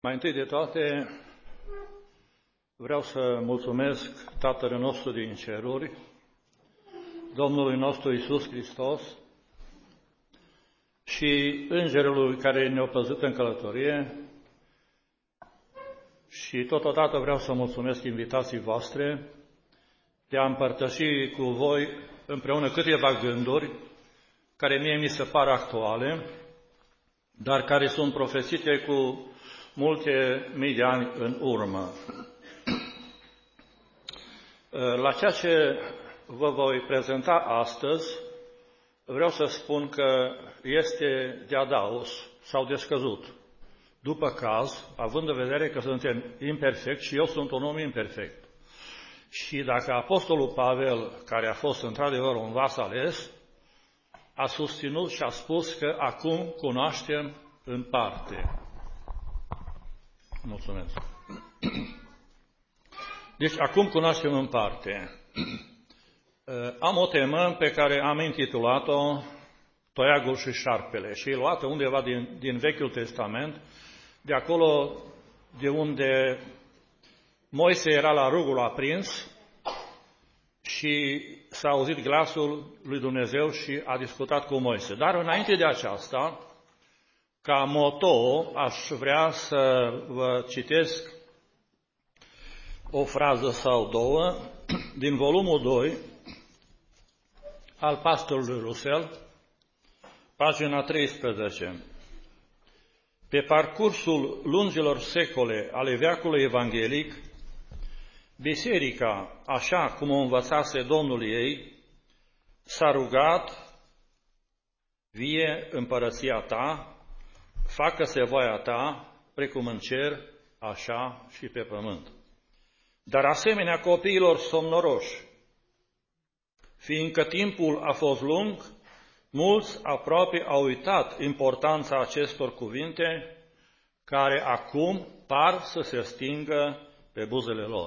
Mai întâi de toate, vreau să mulțumesc Tatălui nostru din ceruri, Domnului nostru Iisus Hristos și Îngerului care ne-a păzit în călătorie și totodată vreau să mulțumesc invitații voastre de a împărtăși cu voi împreună câteva gânduri care mie mi se par actuale, dar care sunt profețite cu multe mii de ani în urmă. La ceea ce vă voi prezenta astăzi, vreau să spun că este de adaos sau de scăzut, după caz, având în vedere că suntem imperfecti și eu sunt un om imperfect. Și dacă Apostolul Pavel, care a fost într-adevăr un vas ales, a susținut și a spus că acum cunoaștem în parte. Mulțumesc. Deci, acum cunoaștem în parte. Am o temă pe care am intitulat-o Toiagul și șarpele și e luată undeva din Vechiul Testament, de acolo de unde Moise era la rugul aprins și s-a auzit glasul lui Dumnezeu și a discutat cu Moise. Dar înainte de aceasta, ca moto, aș vrea să vă citesc o frază sau două din volumul 2 al pastorului Russell, pagina 13. Pe parcursul lungilor secole ale veacului evanghelic, biserica, așa cum o învățase Domnul ei, s-a rugat: vie împărăția ta, facă-se voia ta, precum în cer, așa și pe pământ. Dar asemenea copiilor somnoroși, fiindcă timpul a fost lung, mulți aproape au uitat importanța acestor cuvinte, care acum par să se stingă pe buzele lor.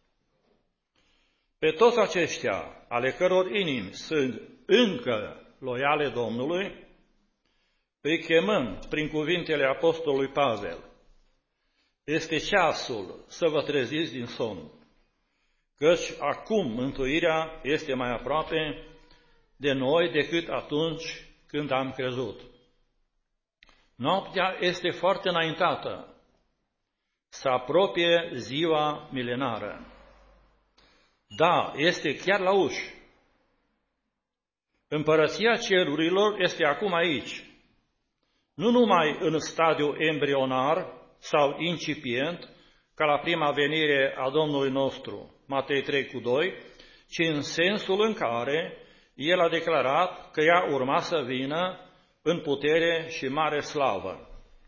Pe toți aceștia, ale căror inimi sunt încă loiale Domnului, îi chemăm prin cuvintele apostolului Pavel: este ceasul să vă treziți din somn, căci acum mântuirea este mai aproape de noi decât atunci când am crezut. Noaptea este foarte înaintată, se apropie ziua milenară. Da, este chiar la uși. Împărăția cerurilor este acum aici, nu numai în stadiu embrionar sau incipient, ca la prima venire a Domnului nostru, Matei 3:2, ci în sensul în care El a declarat că ea urma să vină în putere și mare slavă.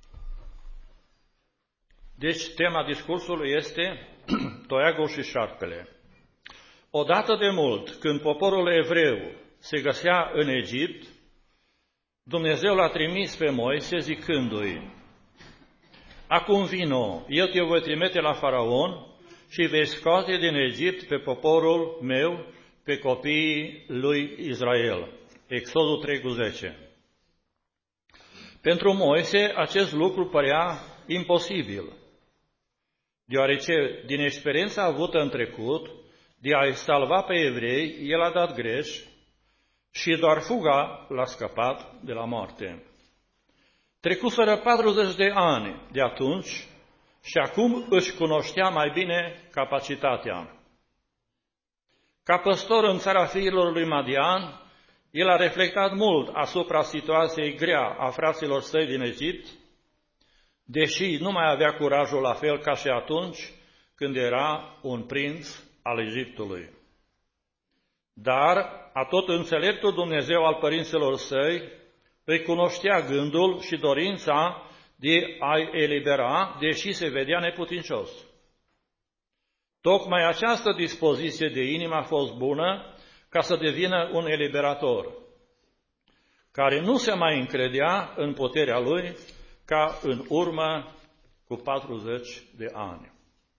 Deci, tema discursului este Toiagul și șarpele. Odată de mult, când poporul evreu se găsea în Egipt, Dumnezeu l-a trimis pe Moise zicându-i: acum vino, eu te voi trimite la Faraon și vei scoate din Egipt pe poporul meu, pe copiii lui Israel. Exodul 3:10. Pentru Moise acest lucru părea imposibil, deoarece din experiența avută în trecut de a-i salva pe evrei, el a dat greș și doar fuga l-a scăpat de la moarte. Trecuseră 40 de ani de atunci și acum își cunoștea mai bine capacitatea. Ca păstor în țara fiilor lui Madian, el a reflectat mult asupra situației grea a fraților săi din Egipt, deși nu mai avea curajul la fel ca și atunci când era un prinț al Egiptului. Dar atot înțeleptul Dumnezeu al părinților săi îi cunoștea gândul și dorința de a-i elibera, deși se vedea neputincios. Tocmai această dispoziție de inimă a fost bună ca să devină un eliberator, care nu se mai încredea în puterea lui ca în urmă cu 40 de ani.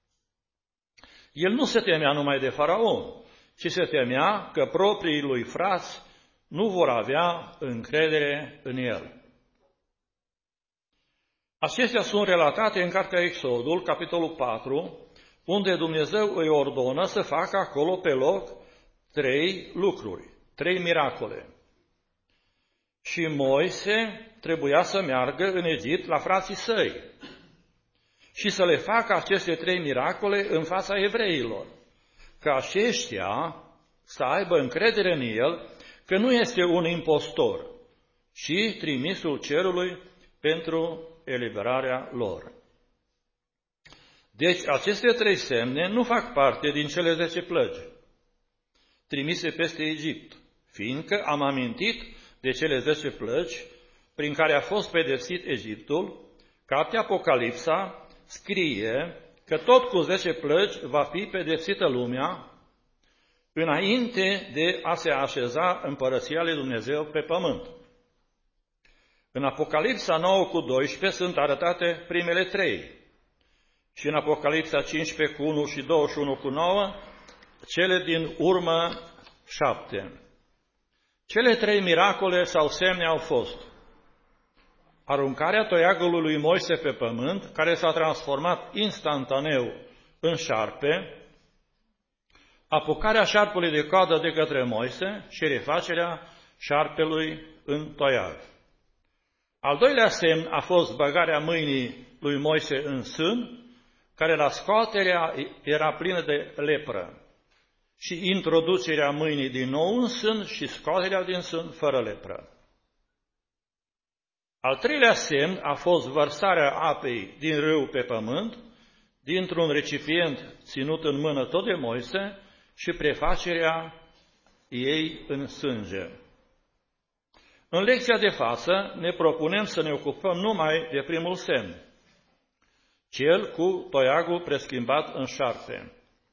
El nu se temea numai de Faraon, ci se temea că proprii lui frați nu vor avea încredere în el. Acestea sunt relatate în cartea Exodul, capitolul 4, unde Dumnezeu îi ordonă să facă acolo pe loc 3 lucruri, 3 miracole. Și Moise trebuia să meargă în Egipt la frații săi și să le facă aceste 3 miracole în fața evreilor, ca aceștia să aibă încredere în el că nu este un impostor, ci trimisul cerului pentru eliberarea lor. Deci aceste 3 semne nu fac parte din cele 10 plăgi trimise peste Egipt, fiindcă am amintit de cele 10 plăgi prin care a fost pedepsit Egiptul. Cartea Apocalipsa scrie că tot cu 10 plăgi va fi pedepsită lumea înainte de a se așeza împărăția lui Dumnezeu pe pământ. În Apocalipsa 9:12 sunt arătate primele 3 și în Apocalipsa 15:1 și 21:9 cele din urmă 7. Cele 3 miracole sau semne au fost aruncarea toiagului lui Moise pe pământ, care s-a transformat instantaneu în șarpe, apucarea șarpului de coadă de către Moise și refacerea șarpelui în toiag. Al doilea semn a fost băgarea mâinii lui Moise în sân, care la scoaterea era plină de lepră, și introducerea mâinii din nou în sân și scoaterea din sân fără lepră. Al treilea semn a fost vărsarea apei din râu pe pământ, dintr-un recipient ținut în mână tot de Moise, și prefacerea ei în sânge. În lecția de față ne propunem să ne ocupăm numai de primul semn, cel cu toiagul preschimbat în șarpe.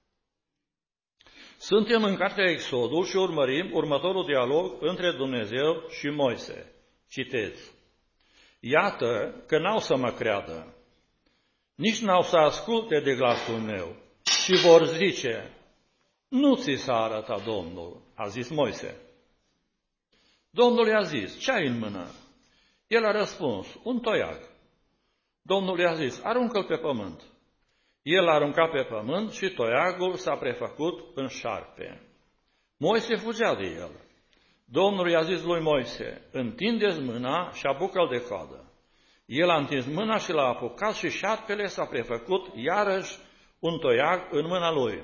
Suntem în cartea Exodul și urmărim următorul dialog între Dumnezeu și Moise. Citez: Iată că n-au să mă creadă, nici n-au să asculte de glasul meu și vor zice: nu ți s-a arătat Domnul, a zis Moise. Domnul i-a zis: ce ai în mână? El a răspuns: un toiag. Domnul i-a zis: aruncă-l pe pământ. El a aruncat pe pământ și toiagul s-a prefăcut în șarpe. Moise fugea de el. Domnul i-a zis lui Moise: întinde-ți mâna și apucă-l de coadă. El a întins mâna și l-a apucat și șarpele s-a prefăcut iarăși un toiag în mâna lui.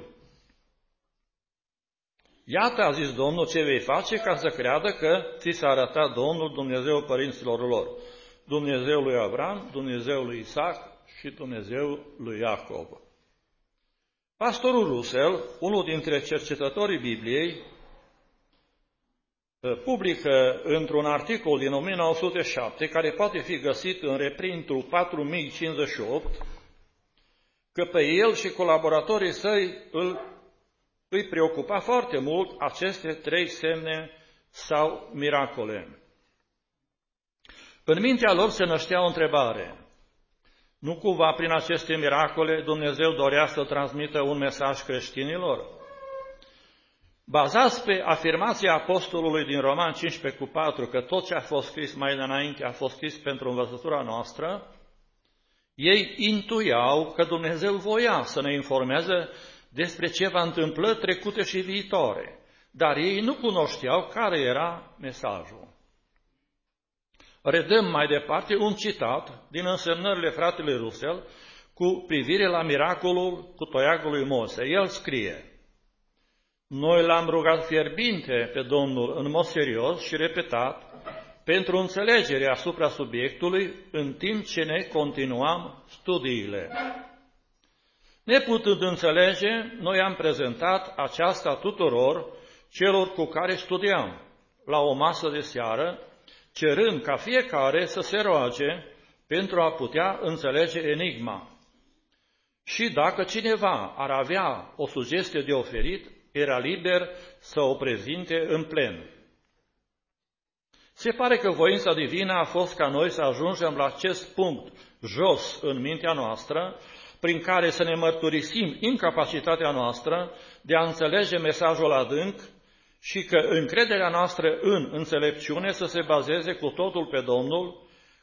Iată, a zis Domnul, ce vei face ca să creadă că ți s-a arătat Domnul, Dumnezeul părinților lor, Dumnezeul lui Avram, Dumnezeul lui Isaac și Dumnezeul lui Iacov. Pastorul Russell, unul dintre cercetătorii Bibliei, publică într-un articol din 1907, care poate fi găsit în reprintul 4058, că pe el și colaboratorii săi îi preocupa foarte mult aceste 3 semne sau miracole. În mintea lor se năștea o întrebare: nu cumva prin aceste miracole Dumnezeu dorea să transmită un mesaj creștinilor? Bazați pe afirmația apostolului din Roman 15:4 că tot ce a fost scris mai înainte a fost scris pentru învățătura noastră, ei intuiau că Dumnezeu voia să ne informeze despre ceva întâmplări trecute și viitoare, dar ei nu cunoșteau care era mesajul. Redăm mai departe un citat din însemnările fratelui Russell cu privire la miracolul cu toiagul lui Moise. El scrie: noi l-am rugat fierbinte pe Domnul în mod serios și repetat pentru înțelegere asupra subiectului în timp ce ne continuam studiile. Neputând înțelege, noi am prezentat aceasta tuturor celor cu care studiam la o masă de seară, cerând ca fiecare să se roage pentru a putea înțelege enigma. Și dacă cineva ar avea o sugestie de oferit, era liber să o prezinte în plen. Se pare că voința divină a fost ca noi să ajungem la acest punct jos în mintea noastră, prin care să ne mărturisim incapacitatea noastră de a înțelege mesajul adânc și că încrederea noastră în înțelepciune să se bazeze cu totul pe Domnul,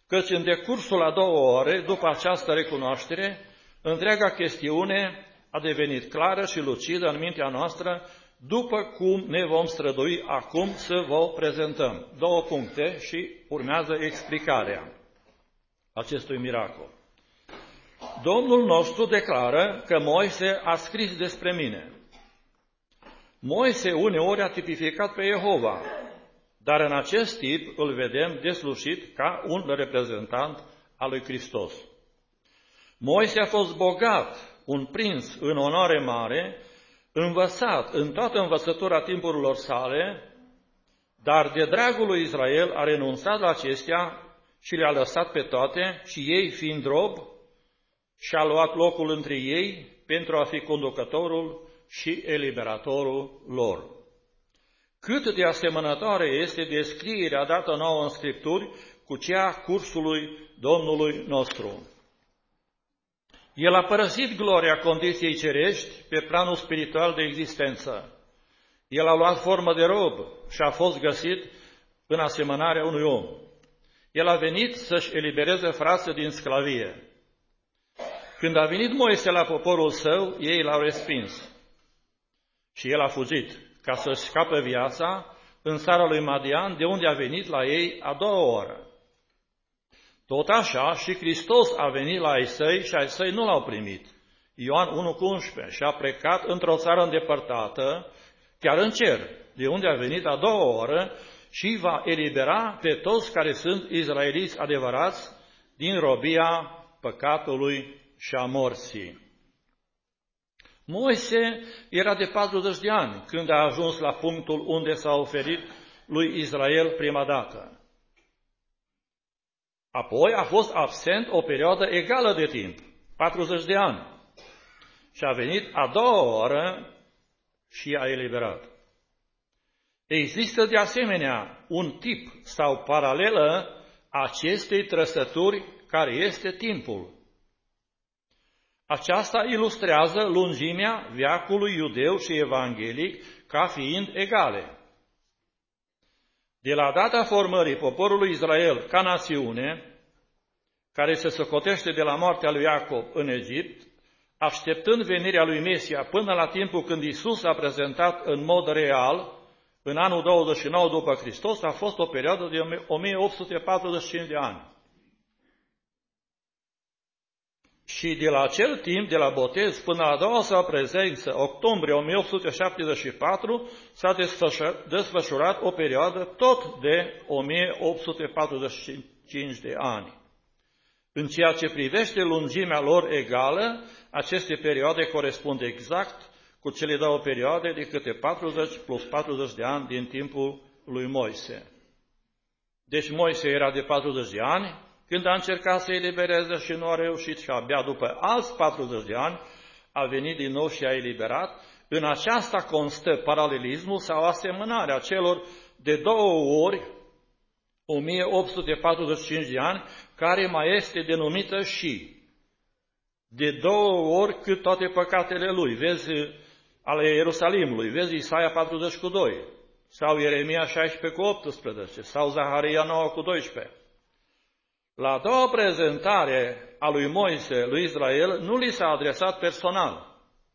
căci în decursul a 2 ore, după această recunoaștere, întreaga chestiune a devenit clară și lucidă în mintea noastră, după cum ne vom strădui acum să vă prezentăm. 2 puncte și urmează explicarea acestui miracol. Domnul nostru declară că Moise a scris despre mine. Moise uneori a tipificat pe Jehova, dar în acest tip îl vedem deslușit ca un reprezentant al lui Hristos. Moise a fost bogat, un prins în onoare mare, învățat în toată învățătura timpurilor sale, dar de dragul lui Israel a renunțat la acestea și le-a lăsat pe toate și ei, fiind rob, și-a luat locul între ei pentru a fi conducătorul și eliberatorul lor. Cât de asemănătoare este descrierea dată nouă în Scripturi cu cea a cursului Domnului nostru. El a părăsit gloria condiției cerești pe planul spiritual de existență. El a luat formă de rob și a fost găsit în asemănarea unui om. El a venit să-și elibereze frații din sclavie. Când a venit Moise la poporul său, ei l-au respins. Și el a fugit ca să-și scape viața în țara lui Madian, de unde a venit la ei a 2 oră. Tot așa și Hristos a venit la ai săi și ai săi nu l-au primit. Ioan 1,11 și a plecat într-o țară îndepărtată, chiar în cer, de unde a venit a 2 oră și va elibera pe toți care sunt izraeliți adevărați din robia păcatului și a morții. Moise era de 40 de ani când a ajuns la punctul unde s-a oferit lui Israel prima dată. Apoi a fost absent o perioadă egală de timp, 40 de ani, și a venit a 2 oră și a eliberat. Există de asemenea un tip sau paralelă acestei trăsături care este timpul. Aceasta ilustrează lungimea veacului iudeu și evanghelic ca fiind egale. De la data formării poporului Israel ca națiune, care se socotește de la moartea lui Iacob în Egipt, așteptând venirea lui Mesia până la timpul când Iisus a prezentat în mod real, în anul 29 după Hristos, a fost o perioadă de 1845 de ani. Și de la acel timp, de la botez până la a doua sa prezență, octombrie 1874, s-a desfășurat o perioadă tot de 1845 de ani. În ceea ce privește lungimea lor egală, aceste perioade corespund exact cu cele 2 perioade de câte 40 plus 40 de ani din timpul lui Moise. Deci Moise era de 40 de ani când a încercat să elibereze și nu a reușit și abia după alți 40 de ani a venit din nou și a eliberat. În aceasta constă paralelismul sau asemănarea celor de 2 ori 1845 de ani, care mai este denumită și de 2 ori cât toate păcatele lui. Vezi ale Ierusalimului, vezi Isaia 40,2 sau Ieremia 16,18 sau Zaharia 9,12. La a doua prezentare a lui Moise, lui Israel, nu li s-a adresat personal,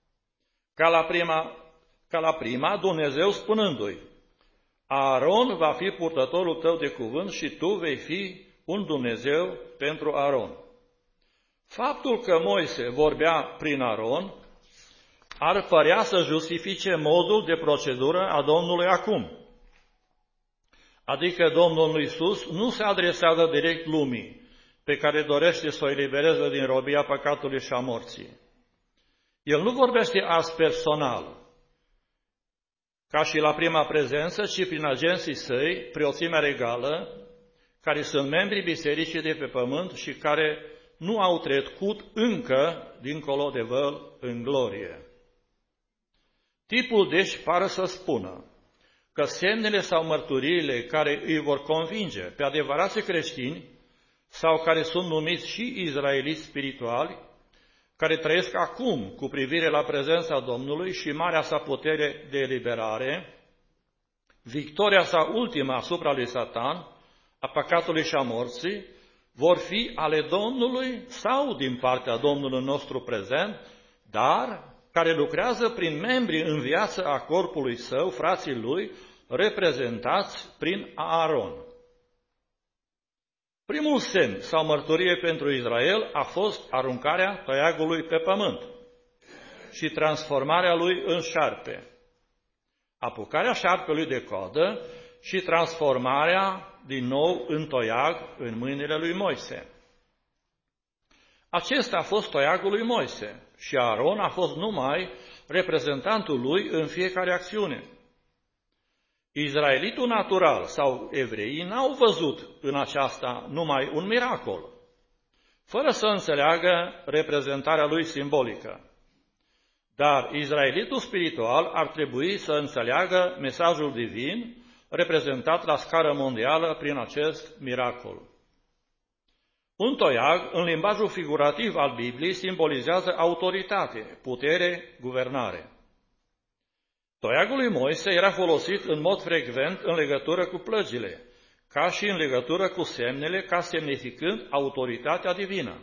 ca la prima Dumnezeu spunându-i: Aaron va fi purtătorul tău de cuvânt și tu vei fi un Dumnezeu pentru Aaron. Faptul că Moise vorbea prin Aaron ar părea să justifice modul de procedură a Domnului acum. Adică Domnul Iisus nu se adresează direct lumii pe care dorește să o elibereze din robia păcatului și a morții. El nu vorbește azi personal, ca și la prima prezență, ci prin agenții săi, preoțimea regală, care sunt membrii bisericii de pe pământ și care nu au trecut încă dincolo de văl în glorie. Tipul deci pare să spună că semnele sau mărturiile care îi vor convinge pe adevărații creștini sau care sunt numiți și izraeliți spirituali, care trăiesc acum cu privire la prezența Domnului și marea sa putere de eliberare, victoria sa ultimă asupra lui Satan, a păcatului și a morții, vor fi ale Domnului sau din partea Domnului nostru prezent, dar care lucrează prin membrii în viață a corpului său, frații lui, reprezentați prin Aaron. Primul semn sau mărturie pentru Israel a fost aruncarea toiagului pe pământ și transformarea lui în șarpe, apucarea șarpelui de coadă și transformarea din nou în toiag în mâinile lui Moise. Acesta a fost toiagul lui Moise și Aaron a fost numai reprezentantul lui în fiecare acțiune. Izraelitul natural sau evreii n-au văzut în aceasta numai un miracol, fără să înțeleagă reprezentarea lui simbolică. Dar izraelitul spiritual ar trebui să înțeleagă mesajul divin reprezentat la scară mondială prin acest miracol. Un toiag, în limbajul figurativ al Bibliei, simbolizează autoritate, putere, guvernare. Toiagul lui Moise era folosit în mod frecvent în legătură cu plăgile, ca și în legătură cu semnele, ca semnificând autoritatea divină.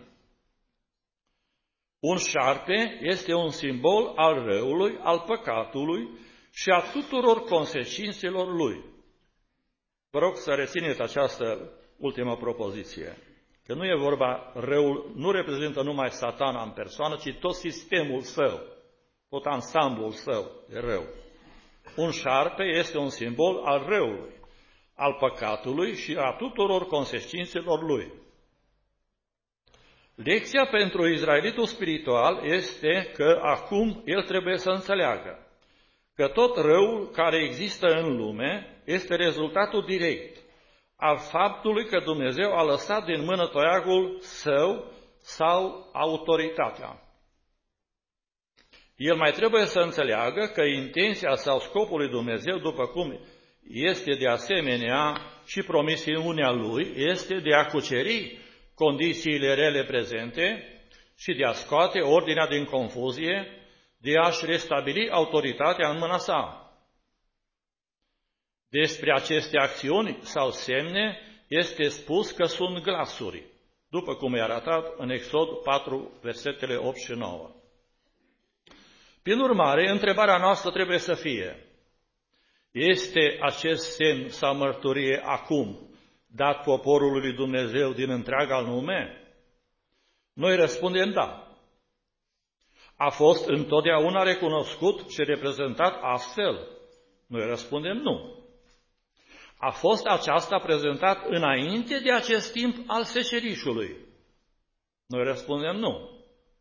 Un șarpe este un simbol al răului, al păcatului și a tuturor consecințelor lui. Vă rog să rețineți această ultimă propoziție, că nu e vorba, răul nu reprezintă numai Satana în persoană, ci tot sistemul său, tot ansamblul său de rău. Un șarpe este un simbol al răului, al păcatului și a tuturor consecințelor lui. Lecția pentru izraelitul spiritual este că acum el trebuie să înțeleagă că tot răul care există în lume este rezultatul direct al faptului că Dumnezeu a lăsat din mână toiagul său sau autoritatea. El mai trebuie să înțeleagă că intenția sau scopul lui Dumnezeu, după cum este de asemenea și promisiunea lui, este de a cuceri condițiile rele prezente și de a scoate ordinea din confuzie, de a-și restabili autoritatea în mâna sa. Despre aceste acțiuni sau semne este spus că sunt glasuri, după cum e arătat în Exod 4, versetele 8 și 9. Prin urmare, întrebarea noastră trebuie să fie: este acest semn sau mărturie acum dat poporului lui Dumnezeu din întreaga lume? Noi răspundem da. A fost întotdeauna recunoscut și reprezentat astfel? Noi răspundem nu. A fost aceasta prezentat înainte de acest timp al secerișului? Noi răspundem nu.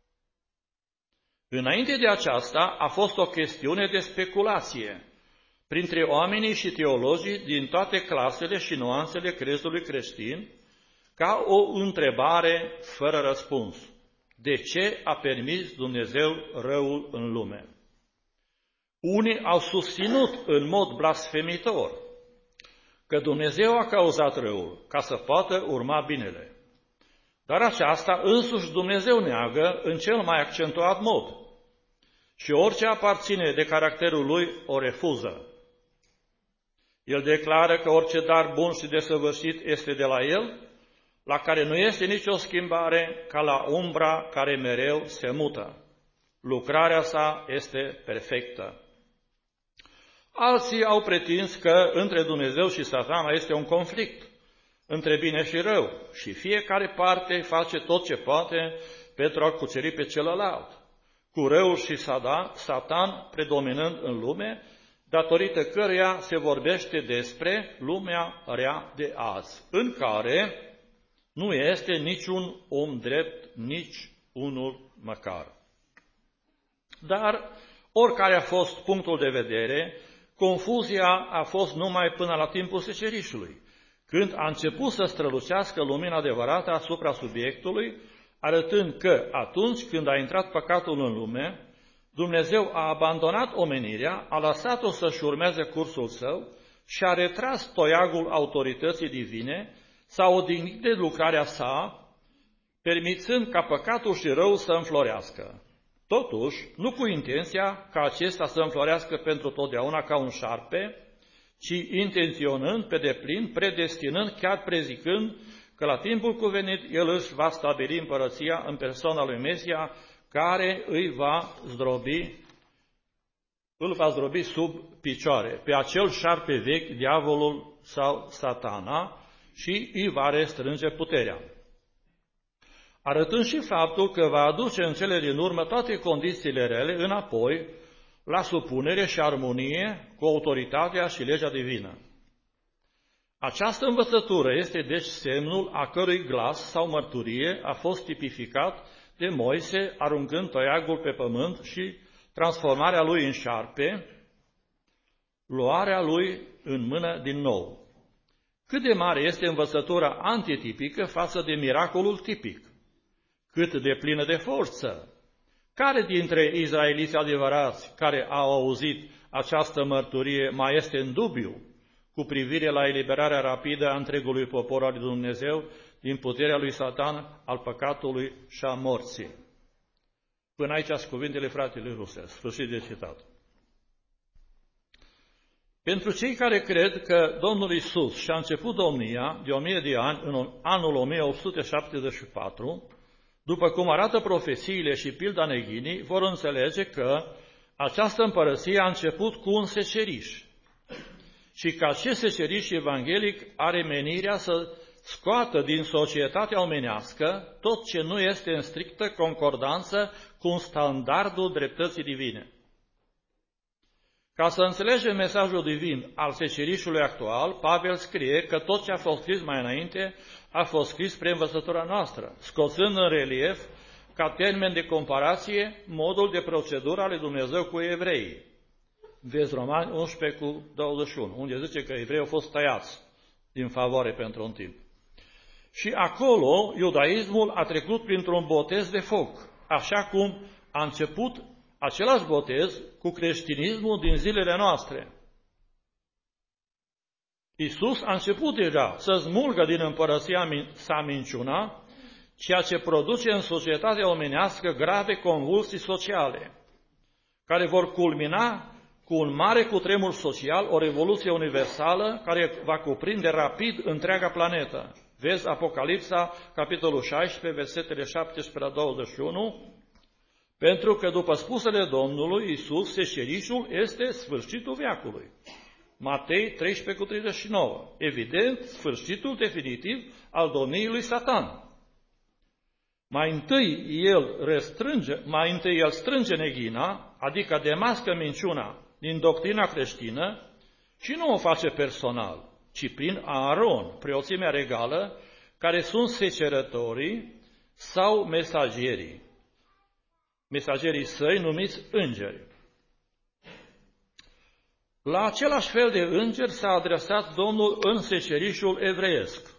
Înainte de aceasta a fost o chestiune de speculație printre oamenii și teologii din toate clasele și nuanțele crezului creștin, ca o întrebare fără răspuns. De ce a permis Dumnezeu răul în lume? Unii au susținut în mod blasfemitor că Dumnezeu a cauzat răul ca să poată urma binele. Dar aceasta însuși Dumnezeu neagă în cel mai accentuat mod și orice aparține de caracterul lui o refuză. El declară că orice dar bun și desăvârșit este de la El, la care nu este nicio schimbare, ca la umbra care mereu se mută. Lucrarea sa este perfectă. Alții au pretins că între Dumnezeu și Satana este un conflict, între bine și rău, și fiecare parte face tot ce poate pentru a cuceri pe celălalt, cu răul și Satan predominând în lume, datorită căreia se vorbește despre lumea rea de azi, în care nu este niciun om drept, nici unul măcar. Dar, oricare a fost punctul de vedere, confuzia a fost numai până la timpul secerișului, când a început să strălucească lumina adevărată asupra subiectului, arătând că atunci când a intrat păcatul în lume, Dumnezeu a abandonat omenirea, a lăsat-o să-și urmeze cursul său și a retras toiagul autorității divine, s-a odihnit de lucrarea sa, permițând ca păcatul și răul să înflorească. Totuși, nu cu intenția ca acesta să înflorească pentru totdeauna ca un șarpe, ci intenționând pe deplin, predestinând, chiar prezicând că la timpul cuvenit El își va stabili împărăția în persoana lui Mesia, care îl va zdrobi sub picioare, pe acel șarpe vechi, diavolul sau Satana, și îi va restrânge puterea. Arătând și faptul că va aduce în cele din urmă toate condițiile rele înapoi la supunere și armonie cu autoritatea și legea divină. Această învățătură este deci semnul a cărui glas sau mărturie a fost tipificat de Moise aruncând toiagul pe pământ și transformarea lui în șarpe, luarea lui în mână din nou. Cât de mare este învățătura antitipică față de miracolul tipic? Cât de plină de forță? Care dintre izraeliții adevărați care au auzit această mărturie mai este în dubiu cu privire la eliberarea rapidă a întregului popor al lui Dumnezeu din puterea lui Satan, al păcatului și a morții? Până aici sunt cuvintele fratelui Rusel, sfârșit de citat. Pentru cei care cred că Domnul Iisus și-a început domnia de 1000 de ani în anul 1874, după cum arată profețiile și pilda neghinii, vor înțelege că această împărăție a început cu un seceriș și că acest seceriș evanghelic are menirea să scoată din societatea omenească tot ce nu este în strictă concordanță cu standardul dreptății divine. Ca să înțelegem mesajul divin al secerișului actual, Pavel scrie că tot ce a fost scris mai înainte a fost scris spre învățătura noastră, scoțând în relief, ca termen de comparație, modul de procedură al lui Dumnezeu cu evreii. Vezi Romani 11:21, unde zice că evreii au fost tăiați din favoare pentru un timp. Și acolo, iudaismul a trecut printr-un botez de foc, așa cum a început același botez cu creștinismul din zilele noastre. Iisus a început deja să smulgă din împărăția sa minciuna, ceea ce produce în societatea omenească grave convulsii sociale, care vor culmina cu un mare cutremur social, o revoluție universală care va cuprinde rapid întreaga planetă. Vezi Apocalipsa, capitolul 16, versetele 17 la 21, pentru că, după spusele Domnului Iisus, secerișul este sfârșitul veacului. Matei 13:39. Evident, sfârșitul definitiv al domniei lui Satan. Mai întâi el strânge neghina, adică demască minciuna din doctrina creștină și nu o face personal, ci prin Aaron, preoțimea regală, care sunt secerătorii sau mesagerii săi numiți îngeri. La același fel de îngeri s-a adresat Domnul în secerișul evreiesc.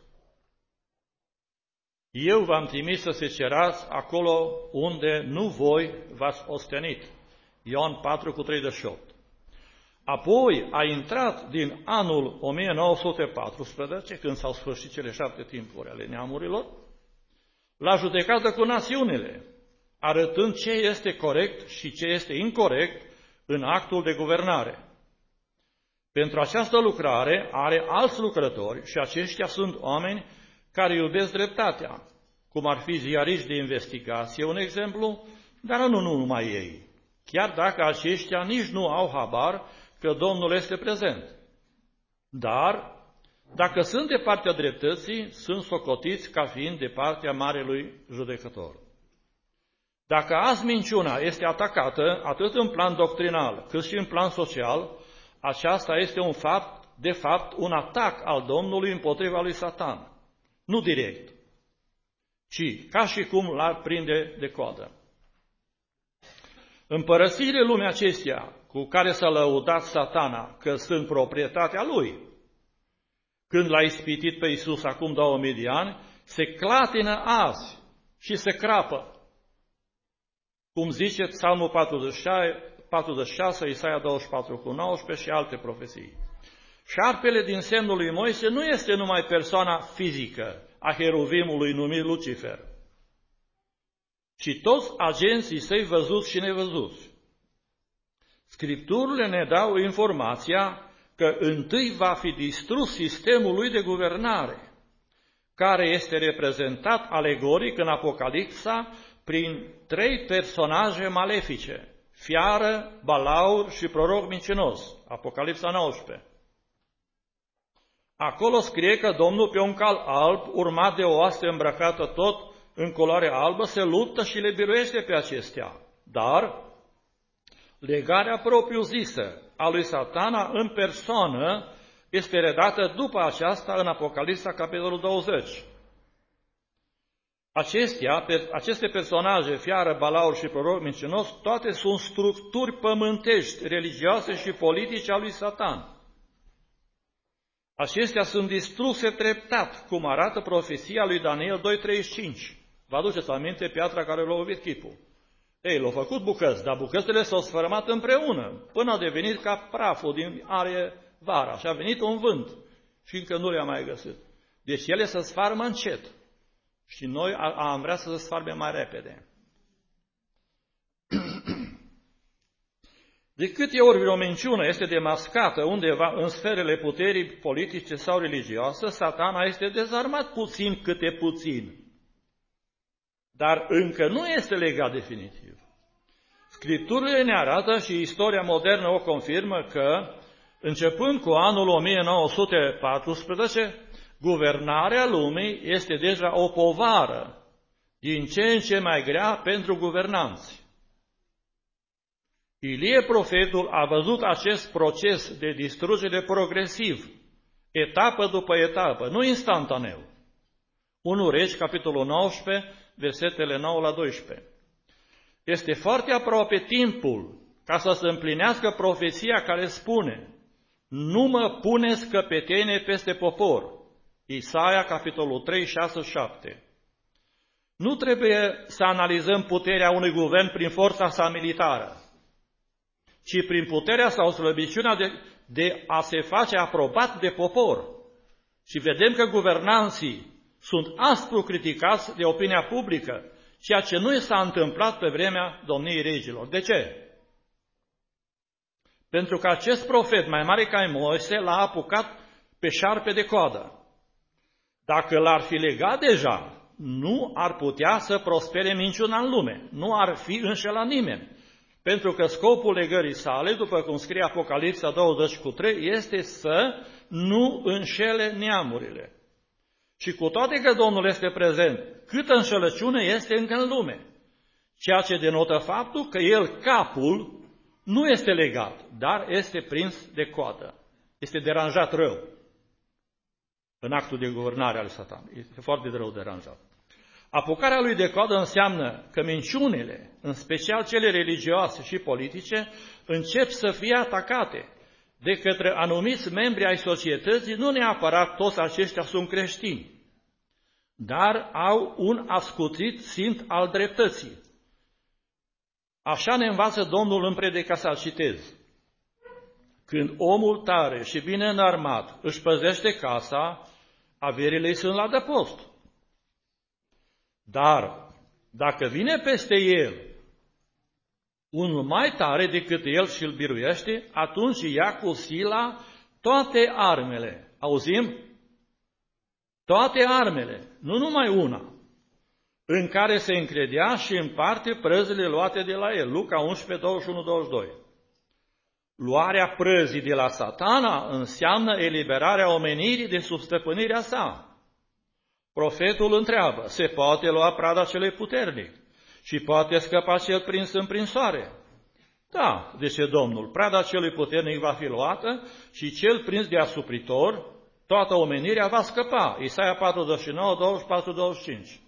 Eu v-am trimis să secerați acolo unde nu voi v-ați ostenit. Ioan 4:38. Apoi a intrat din anul 1914, când s-au sfârșit cele 7 timpuri ale neamurilor, la judecată cu națiunile, arătând ce este corect și ce este incorect în actul de guvernare. Pentru această lucrare are alți lucrători și aceștia sunt oameni care iubesc dreptatea, cum ar fi ziariști de investigație, un exemplu, dar nu numai ei, chiar dacă aceștia nici nu au habar că Domnul este prezent. Dar, dacă sunt de partea dreptății, sunt socotiți ca fiind de partea Marelui Judecător. Dacă azi minciuna este atacată atât în plan doctrinal cât și în plan social, aceasta este de fapt un atac al Domnului împotriva lui Satan. Nu direct, ci ca și cum l-ar prinde de coadă. Împărățiile lumii acestea cu care s-a lăudat Satana că sunt proprietatea lui, când l-a ispitit pe Iisus acum 2000 de ani, se clatină azi și se crapă. Cum zice Psalmul 46, Isaia 24:19 și alte profeții. Șarpele din semnul lui Moise nu este numai persoana fizică a heruvimului numit Lucifer, ci toți agenții săi văzuți și nevăzuți. Scripturile ne dau informația că întâi va fi distrus sistemul lui de guvernare, care este reprezentat alegoric în Apocalipsa prin 3 personaje malefice, fiară, balaur și proroc mincinos, Apocalipsa 19. Acolo scrie că Domnul pe un cal alb, urmat de o oaste îmbrăcată tot în culoare albă, se luptă și le biruiește pe acestea. Dar legarea propriu-zisă a lui Satana în persoană este redată după aceasta în Apocalipsa, capitolul 20. Aceste personaje, fiară, balaur și proroc mincinos, toate sunt structuri pământești, religioase și politice a lui Satan. Acestea sunt distruse treptat, cum arată profeția lui Daniel 2:35. Vă aduceți aminte piatra care l-a lovit chipul? Ei, l-au făcut bucăți, dar bucățile s-au sfărâmat împreună, până a devenit ca praful din arie vara și a venit un vânt și încă nu le-a mai găsit. Deci ele se sfarmă încet și noi am vrea să se sfarme mai repede. De câte ori o minciună este demascată undeva în sferele puterii politice sau religioase, Satana este dezarmat puțin câte puțin. Dar încă nu este legat definitiv. Scripturile ne arată și istoria modernă o confirmă că, începând cu anul 1914, guvernarea lumii este deja o povară din ce în ce mai grea pentru guvernanți. Ilie profetul a văzut acest proces de distrugere progresiv, etapă după etapă, nu instantaneu. 1 Regi, capitolul 19, versetele 9 la 12. Este foarte aproape timpul ca să se împlinească profeția care spune: nu mă puneți căpetenie peste popor. Isaia, capitolul 3, 6, 7. Nu trebuie să analizăm puterea unui guvern prin forța sa militară, ci prin puterea sau slăbiciunea de a se face aprobat de popor. Și vedem că guvernanții sunt aspru criticați de opinia publică, ceea ce nu s-a întâmplat pe vremea domniei regilor. De ce? Pentru că acest profet, mai mare ca Moise, l-a apucat pe șarpe de coadă. Dacă l-ar fi legat deja, nu ar putea să prospere minciuna în lume, nu ar fi înșelat nimeni. Pentru că scopul legării sale, după cum scrie Apocalipsa 20:3, este să nu înșele neamurile. Și cu toate că Domnul este prezent, câtă înșelăciune este încă în lume, ceea ce denotă faptul că el, capul, nu este legat, dar este prins de coadă. Este deranjat rău în actul de guvernare al Satan. Este foarte rău deranjat. Apucarea lui de coadă înseamnă că minciunile, în special cele religioase și politice, încep să fie atacate de către anumiți membri ai societății, nu neapărat toți aceștia sunt creștini, dar au un ascuțit simț al dreptății. Așa ne învață Domnul în predica sa, citez: când omul tare și bine înarmat își păzește casa, averile îi sunt la adăpost. Dar dacă vine peste el unul mai tare decât el și îl biruiește, atunci ia cu sila toate armele. Auzim? Toate armele, nu numai una, în care se încredea și împarte prăzile luate de la el. Luca 11, 21-22. Luarea prăzii de la Satana înseamnă eliberarea omenirii de sub stăpânirea sa. Profetul întreabă: se poate lua prada celui puternic și poate scăpa cel prins în prinsoare? Da, zice Domnul, prada celui puternic va fi luată și cel prins de asupritor, toată omenirea va scăpa. Isaia 49, 24, 25.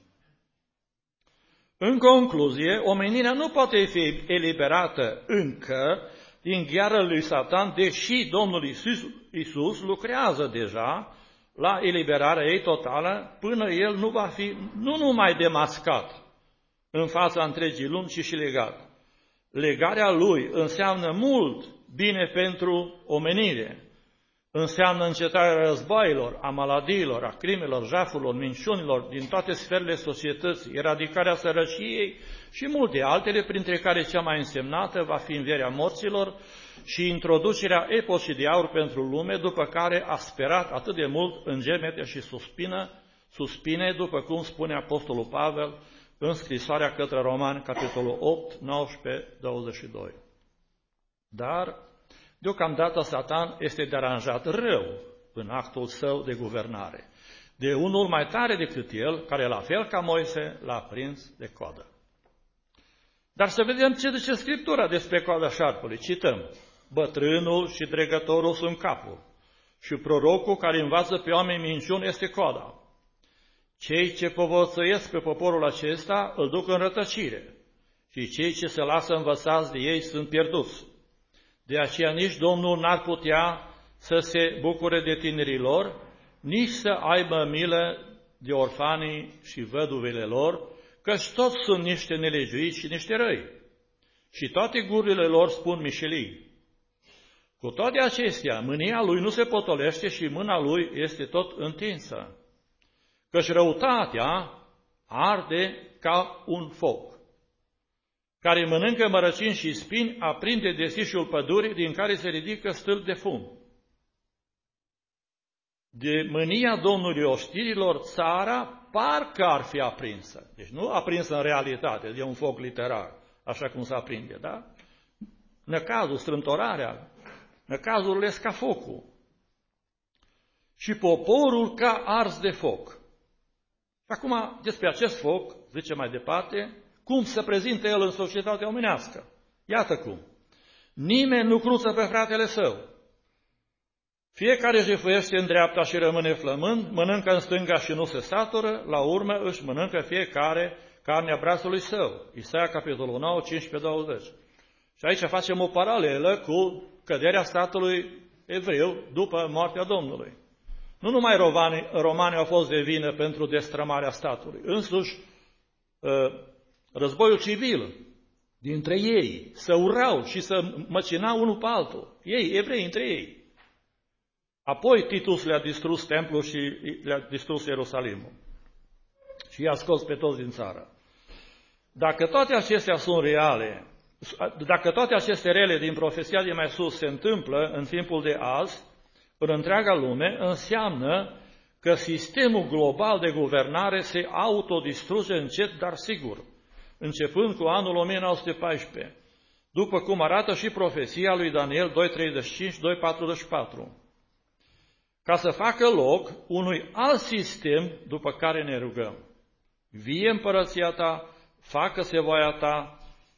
În concluzie, omenirea nu poate fi eliberată încă din gheara lui Satan, deși Domnul Iisus lucrează deja la eliberarea ei totală, până el nu va fi nu numai demascat în fața întregii lumi, ci și legat. Legarea lui înseamnă mult bine pentru omenire. Înseamnă încetarea războaielor, a maladiilor, a crimelor, jafurilor, minciunilor din toate sferele societății, eradicarea sărăciei și multe altele, printre care cea mai însemnată va fi învierea morților și introducerea epocii de aur pentru lume, după care a sperat atât de mult în gemete și suspină suspine, după cum spune Apostolul Pavel în scrisoarea către Romani, capitolul 8, 19, 22. Dar, deocamdată, Satan este deranjat rău în actul său de guvernare, de unul mai tare decât el, care, la fel ca Moise, l-a prins de coadă. Dar să vedem ce zice Scriptura despre coada șarpului. Cităm: bătrânul și dregătorul sunt capul și prorocul care învață pe oameni minciuni este coada. Cei ce povățuiesc pe poporul acesta îl duc în rătăcire și cei ce se lasă învățați de ei sunt pierduți. De aceea nici Domnul n-ar putea să se bucure de tinerii lor, nici să aibă milă de orfanii și văduvele lor, căci toți sunt niște nelegiuiți și niște răi, și toate gurile lor spun mișelii. Cu toate acestea, mânia lui nu se potolește și mâna lui este tot întinsă, căci răutatea arde ca un foc, care mănâncă mărăcini și spini, aprinde desișul pădurii din care se ridică stâlp de fum. De mânia Domnului oștirilor, țara parcă ar fi aprinsă. Deci nu aprinsă în realitate, de un foc literar, așa cum se aprinde, da? Năcazul, strâmtorarea, năcazurile ca focul. Și poporul ca ars de foc. Și acum, despre acest foc, zice mai departe, cum se prezintă el în societatea omenească. Iată cum. Nimeni nu cruță pe fratele său. Fiecare jefuiește în dreapta și rămâne flămând, mănâncă în stânga și nu se satură, la urmă își mănâncă fiecare carnea brațului său. Isaia, capitolul 9, 15-20. Și aici facem o paralelă cu căderea statului evreu după moartea Domnului. Nu numai romanii au fost de vină pentru destrămarea statului, însuși războiul civil dintre ei se urau și se măcinau unul pe altul. Ei, evrei, între ei. Apoi Titus le-a distrus templul și le-a distrus Ierusalimul. Și i-a scos pe toți din țară. Dacă toate acestea sunt reale, dacă toate aceste rele din profeția de mai sus se întâmplă în timpul de azi, în întreaga lume, înseamnă că sistemul global de guvernare se autodistruge încet, dar sigur, începând cu anul 1914, după cum arată și profeția lui Daniel 2.35-2.44. Ca să facă loc unui alt sistem după care ne rugăm. Vie împărăția ta, facă-se voia ta,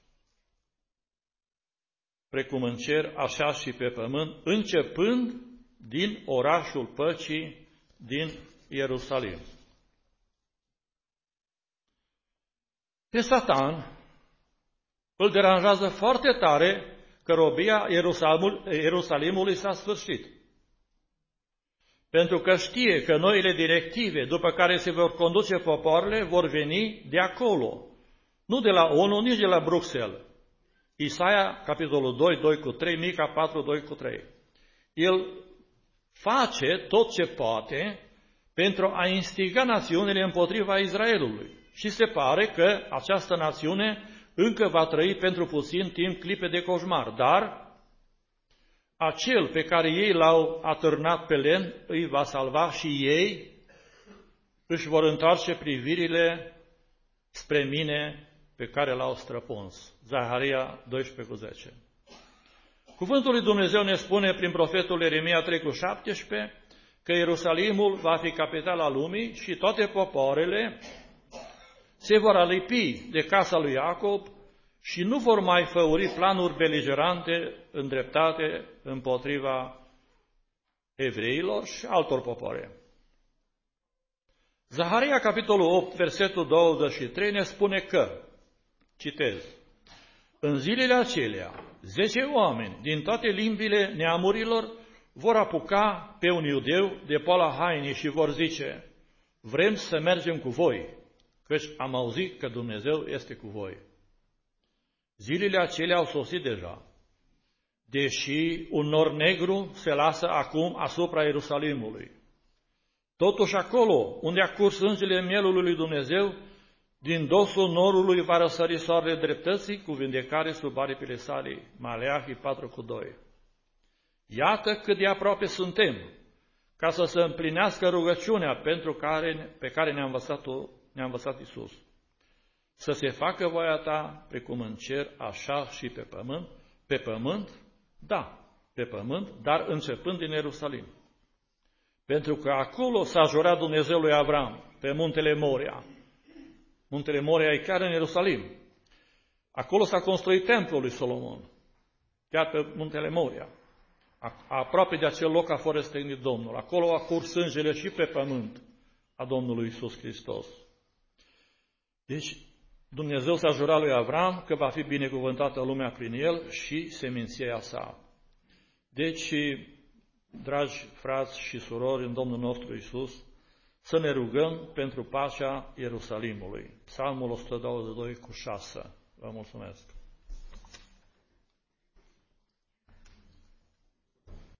precum în cer, așa și pe pământ, începând din orașul păcii, din Ierusalim. Pe Satan îl deranjează foarte tare că robia Ierusalimului s-a sfârșit. Pentru că știe că noile directive după care se vor conduce popoarele vor veni de acolo, nu de la ONU, nici de la Bruxelles. Isaia, capitolul 2, 2-3, Mica 4, 2-3. El face tot ce poate pentru a instiga națiunile împotriva Israelului. Și se pare că această națiune încă va trăi pentru puțin timp clipe de coșmar, dar acel pe care ei l-au atârnat pe lemn îi va salva și ei își vor întoarce privirile spre mine pe care l-au străpuns. Zaharia 12:10. Cuvântul lui Dumnezeu ne spune prin profetul Ieremia 3:17 că Ierusalimul va fi capitala lumii și toate popoarele se vor alipi de casa lui Iacob și nu vor mai făuri planuri beligerante îndreptate împotriva evreilor și altor popoare. Zaharia, capitolul 8, versetul 23, ne spune că, citez, în zilele acelea, 10 oameni din toate limbile neamurilor vor apuca pe un iudeu de poala hainii și vor zice, vrem să mergem cu voi, căci am auzit că Dumnezeu este cu voi. Zilele acelea au sosit deja, deși un nor negru se lasă acum asupra Ierusalimului. Totuși acolo, unde a curs sângele mielului lui Dumnezeu, din dosul norului va răsări soarele dreptății cu vindecare sub aripile sale. Maleahi 4:2. Iată cât de aproape suntem, ca să se împlinească rugăciunea pe care ne-a învățat Iisus. Să se facă voia ta, precum în cer, așa și pe pământ. Pe pământ, da, pe pământ, dar începând din Ierusalim. Pentru că acolo s-a jurat Dumnezeul lui Avram, pe muntele Moria. Muntele Moria e chiar în Ierusalim. Acolo s-a construit templul lui Solomon, chiar pe muntele Moria. Aproape de acel loc a fost răstignit Domnul. Acolo a curs sângele și pe pământ a Domnului Iisus Hristos. Deci, Dumnezeu s-a jurat lui Avram că va fi binecuvântată lumea prin el și seminția sa. Deci, dragi frați și surori în Domnul nostru Iisus, să ne rugăm pentru pacea Ierusalimului. Psalmul 122:6. Vă mulțumesc!